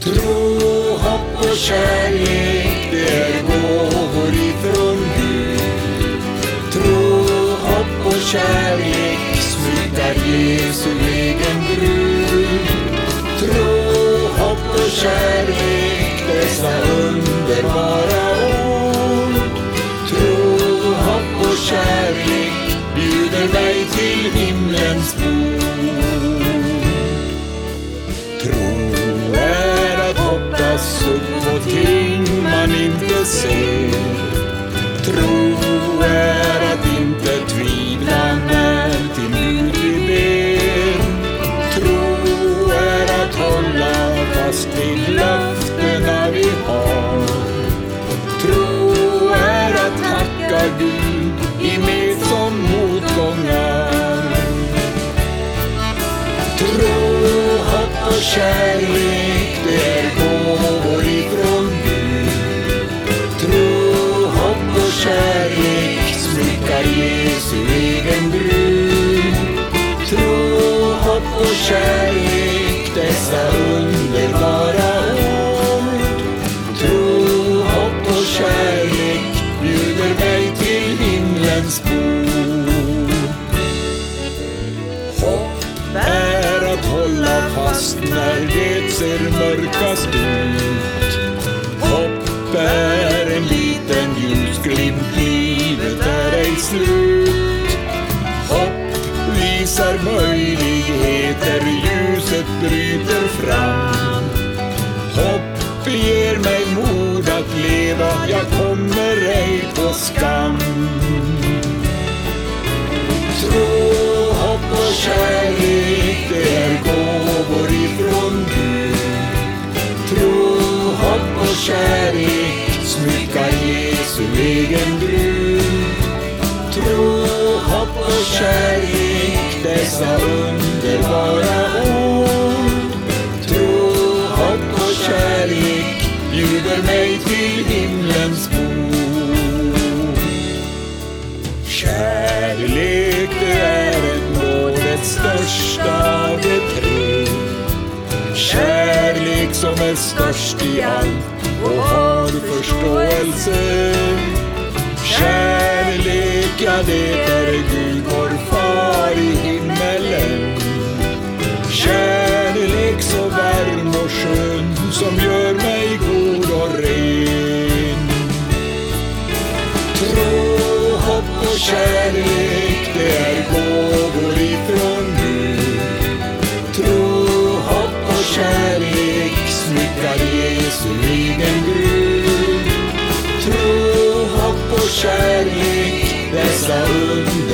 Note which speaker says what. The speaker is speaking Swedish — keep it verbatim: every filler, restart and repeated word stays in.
Speaker 1: Tro, hopp och kärlek, det är gåvor ifrån Gud. Tro, hopp och kärlek smyckar Jesu egen brud. Tro, hopp och kärlek, dessa underbara ord. Tro, hopp och kärlek bjuder mig till himlens bord. Tro är att hoppas upp på ting man inte ser. Tro är att inte tvivla när till Gud vi ber. Tro är att hålla fast vid löftena vi har. Tro är att tacka Gud i med som motgångar. Tro, hopp och kärlek, det är gåvor ifrån Gud. Tro, hopp och kärlek smyckar Jesu egen brud. Tro, hopp och kärlek, dessa underbara ord. Tro, hopp och kärlek bjuder mig till himlens bord. Hopp är att hålla fast när det ser mörkast ut. Hopp är en liten ljusglimt, livet är ej slut. Hopp visar möjligheter, ljuset bryter fram. Hopp ger mig mod att leva, jag kommer ej på skam. Tro, hopp och kärlek, det är gåvor ifrån Gud. Tro, hopp och kärlek smyckar Jesu egen brud. Tro, hopp och kärlek, dessa underbara ord. Tro, hopp och kärlek bjuder mig till himlens bord. Kärlek, det är ett nådets största av de tre. Kärlek som är störst i allt och har förståelse. Kärlek, ja det är Gud vår far i himmelen. Kärlek så varm och skön som gör mig god och ren. Tro, hopp och kärlek, det är gåvor ifrån Gud. Tro, hopp och kärlek smyckar Jesu egen brud. Tro, hopp och kärlek, dessa under